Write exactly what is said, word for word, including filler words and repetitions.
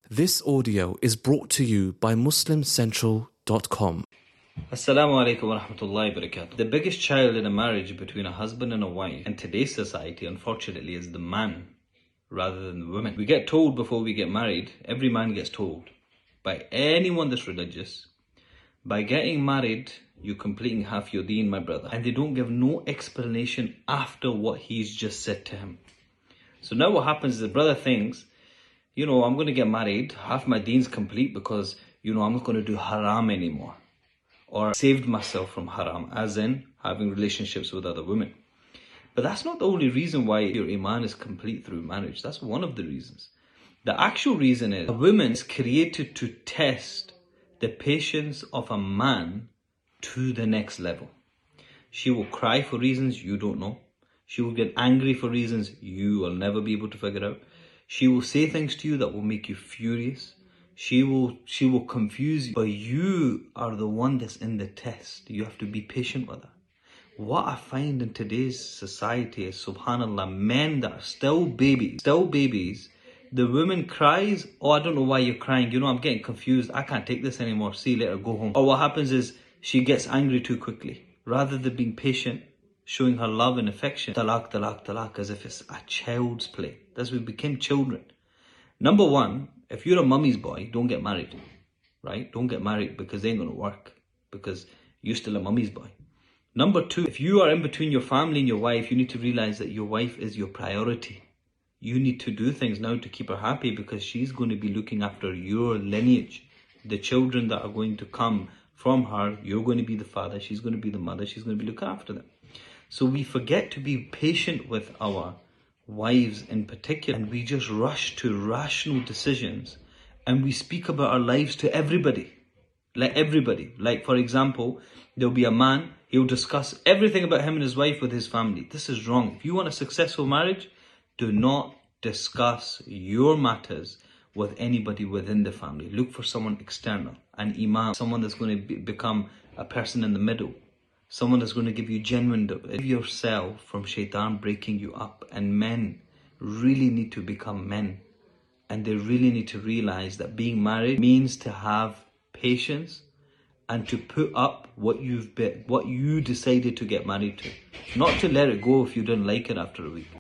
This audio is brought to you by Muslim Central dot com. Assalamu alaikum wa rahmatullahi wa barakatuh. The biggest child in a marriage between a husband and a wife in today's society, unfortunately, is the man rather than the woman. We get told before we get married, every man gets told by anyone that's religious, by getting married, you're completing half your deen, my brother. And they don't give no explanation after what he's just said to him. So now what happens is the brother thinks, you know, I'm going to get married, half my deen's complete because, you know, I'm not going to do haram anymore. Or saved myself from haram, as in having relationships with other women. But that's not the only reason why your iman is complete through marriage. That's one of the reasons. The actual reason is a woman is created to test the patience of a man to the next level. She will cry for reasons you don't know. She will get angry for reasons you will never be able to figure out. She will say things to you that will make you furious. She will she will confuse you. But you are the one that's in the test. You have to be patient with her. What I find in today's society is, subhanallah, men that are still babies, still babies, the woman cries, oh, I don't know why you're crying. You know, I'm getting confused. I can't take this anymore. See you later, go home. Or what happens is she gets angry too quickly. Rather than being patient, showing her love and affection, talaq, talaq, talaq, as if it's a child's play. That's when we became children. Number one, if you're a mummy's boy, don't get married, right? Don't get married because they ain't going to work, because you're still a mummy's boy. Number two, if you are in between your family and your wife, you need to realize that your wife is your priority. You need to do things now to keep her happy, because she's going to be looking after your lineage. The children that are going to come from her, you're going to be the father, she's going to be the mother, she's going to be looking after them. So we forget to be patient with our wives in particular, and we just rush to rational decisions, and we speak about our lives to everybody. Like everybody. Like, for example, there'll be a man, he'll discuss everything about him and his wife with his family. This is wrong. If you want a successful marriage, do not discuss your matters with anybody within the family. Look for someone external, an imam, someone that's going to be, become a person in the middle. Someone that's going to give you genuine, save yourself from shaitan breaking you up. And men really need to become men. And they really need to realize that being married means to have patience and to put up what you've been, what you decided to get married to. Not to let it go if you didn't like it after a week.